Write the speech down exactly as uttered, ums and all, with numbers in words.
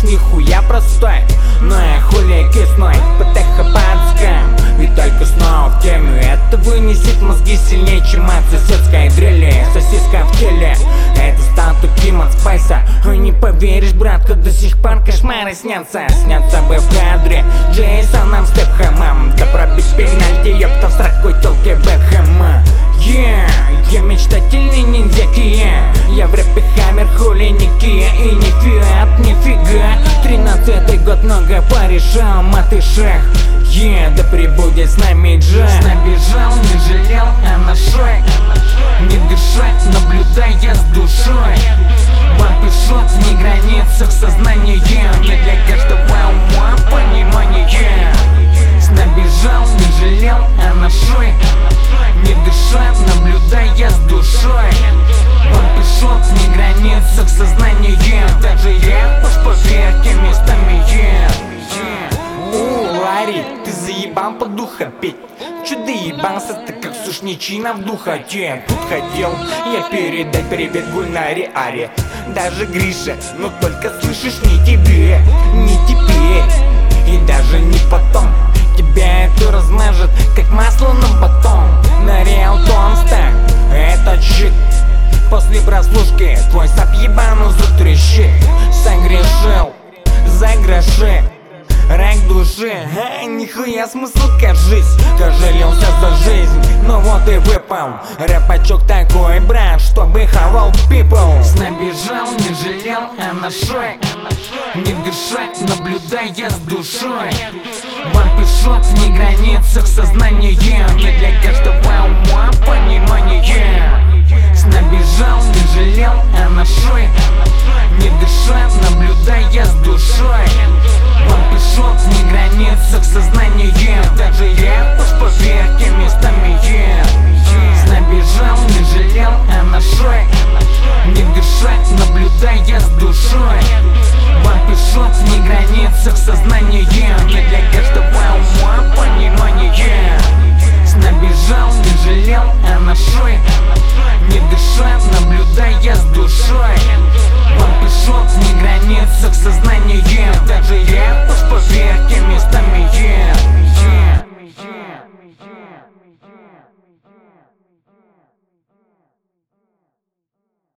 нихуя простой, но я хули кисной, патехопатском. И только снова в теме это вынесет мозги сильнее, чем от соседской дрели. Сосиска в теле, это стату Ким от Спайса. Ой, не поверишь, братка, до сих пор кошмары снятся. Снятся бы в кадре Джейсоном Степхэмом, да пробить пенальти, ёпта, в строкой толке Бекхэма. Yeah, я мечтательный ниндзяки, yeah. Я в рэпе хаммер, хули не Кия и не Фиат, нифига. Тринадцатый год много порешал, матышах. Yeah, да прибудет с нами Джек. Набежал, не жалел, а нашой. Не дышать, наблюдая с душой. Бампишот не границах сознания, не для каждого ума понимания. Набежал, не жалел, а нашой. Не дышать, наблюдая с душой. Бампишот не границах сознания, даже я уж поверьте местами, yeah. У, Ларри, ты заебал по духа петь. Чё доебался ты, как сушничина в духоте? Тут хотел я передать привет Гульнаре Аре. Даже Гриша, но только слышишь не тебе, не теперь и даже не потом. Тебя это размажет, как масло на батон. На Реал Тонстак этот щит. После прослушки твой сап ебану затрещит. Согрешил за гроши, рак души, а, нихуя смысл, кажись. Кажелился за жизнь, но вот и выпал рэпачок такой, брат, чтобы хавал people. Набежал, не жалел, а нашой. Не дышать, наблюдая с душой. Бампишот не границах сознания, не для каждого ума понимания. Набежал, не жалел, а нашой. Не дышать, наблюдая с душой. Бампишот не границах сознания, даже я уж поверьте местами, yeah. Набежал, не жалел, а нашой. Не дышать, наблюдая с душой. Бампишот не границах сознания, не для каждого ума понимания. Набежал, не жалел, а нашой. Не дышать, наблюдая с душой. Бампишот не границах сознания, даже я уж поверьте местами, yeah.